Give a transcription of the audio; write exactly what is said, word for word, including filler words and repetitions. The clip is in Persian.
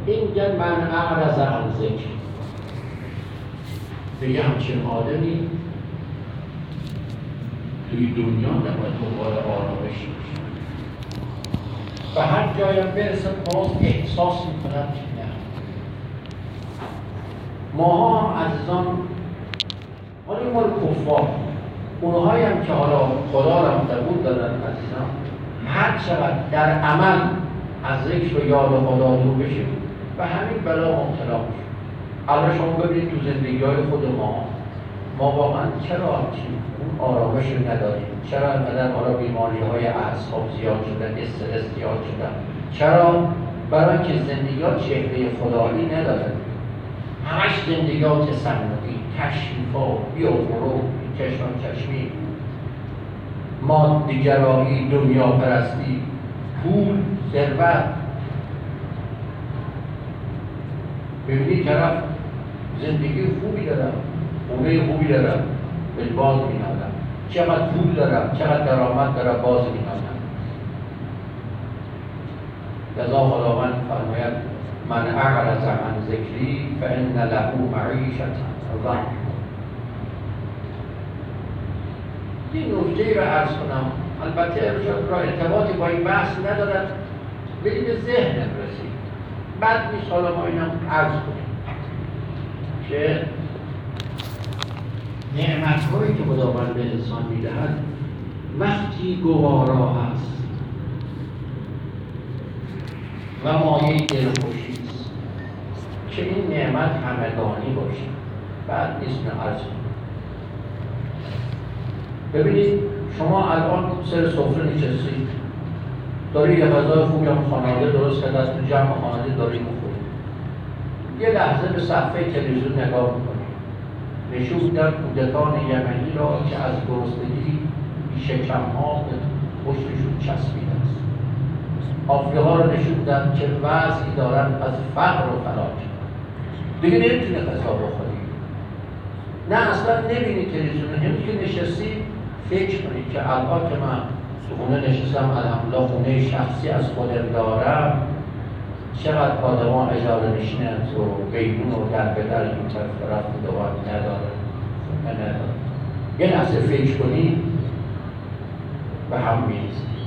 این میگن من اعرض عن ذکر، دیگه همچین آدمی توی دنیا نباید دنبال آرامش باشه و هر جایم برسه باز احساس میکنم که نه. ماها عزیزان، حالا این مال کفار، اونهایی هم که حالا خدا را قبول دارن عزیزان، هر چقدر در عمل از ذکر و یاد خدا دور بشیم و همین بلا مبتلا بشیم. الان شما ببینید تو زندگی‌های خود ما ما واقعا چرا اون آرامش رو نداریم؟ چرا اینقدر حالا بیماری‌های اعصاب زیاد شدن، استرس زیاد شدن؟ چرا؟ برای اینکه زندگی‌ها چهره خدایی ندارن. همش زندگیات سنتی، تشریفا، بیا برو، چشم چشمی، مادی‌گرایی، دنیا پرستی، پول، ثروت. ببینید طرف زندگی خوبی دارم، خونه خوبی دارم، به باز می‌نالم، چقدر پول دارم، چقدر درآمد دارم، باز می‌نالم. لذا خداوند فرماید من اعرض عن ذکری فإن له معیشة ضنکا. این نکته را عرض کنم، البته را ارتباطی با این بحث ندارد، ولی به ذهنم رسید. بعد نیست حالا ما اینم عرض کنیم که نعمت‌هایی که خداوند به انسان می‌دهد وقتی گوارا هست و مایه دلخوشی است که این نعمت همگانی باشه. بعد نیست عرض کنیم. ببینید شما الان سر سفره نشستید، داری یه غذای خوبی هم خانواده درست کرده است، تو جمع خانواده داری می‌خوری. یه لحظه به صفحه تلویزیون نگاه می‌کنی، نشون میدن کودکان یمنی را که از گرسنگی شکم‌ها به پشتشون چسبیده است. آفریقا را نشون میدن که وضعی دارن از فقر و فلاک. دیگه نمیتونه غذا بخوری. نه اصلا نبینی تلویزیون، همین که نشستی فکر کنید که الان که من تو خونه نشستم، الحمدلله خونه شخصی از خودم دارم، چقدر آدمان اجاره نشینند و بیرون و در به در این طرف طرف دوباره نداره، خونه نداره. یه لحظه فکر کنید و هم میریزید.